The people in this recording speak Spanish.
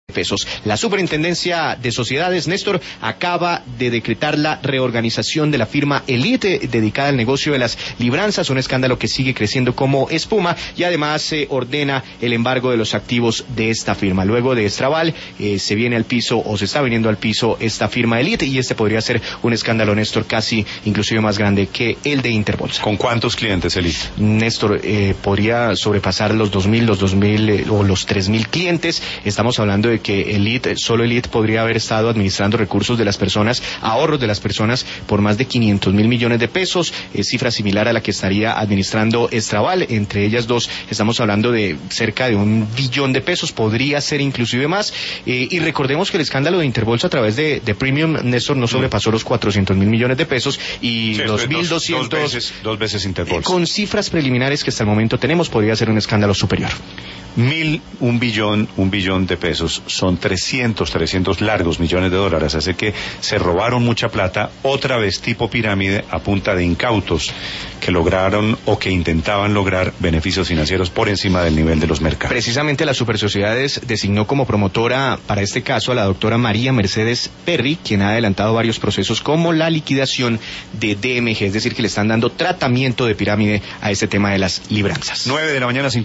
pesos. La Superintendencia de Sociedades, Néstor, acaba de decretar la reorganización de la firma Elite, dedicada al negocio de las libranzas, un escándalo que sigue creciendo como espuma, y además se ordena el embargo de los activos de esta firma. Luego de Estraval, se viene al piso, o se está viniendo al piso, esta firma Elite, y este podría ser un escándalo, Néstor, casi inclusive más grande que el de Interbolsa. ¿Con cuántos clientes Elite? Néstor, podría sobrepasar los 2.000 o los 3.000 clientes. Estamos hablando de que solo Elite podría haber estado administrando recursos de las personas, ahorros de las personas, por más de 500.000 millones de pesos, cifra similar a la que estaría administrando Estraval. Entre ellas dos estamos hablando de cerca de 1 billón de pesos, podría ser inclusive más, y recordemos que el escándalo de Interbolsa a través de Premium, Néstor, no sobrepasó los 400.000 millones de pesos, y sí, los 1.200 dos veces Interbolsa. Con cifras preliminares que hasta el momento tenemos, podría ser un escándalo superior. 1 billón de pesos son 300 largos millones de dólares, así que se robaron mucha plata, otra vez tipo pirámide, a punta de incautos que lograron o que intentaban lograr beneficios financieros por encima del nivel de los mercados. Precisamente la Supersociedades designó como promotora para este caso a la doctora María Mercedes Perry, quien ha adelantado varios procesos como la liquidación de DMG, es decir, que le están dando tratamiento de pirámide a este tema de las libranzas. 9 de la mañana,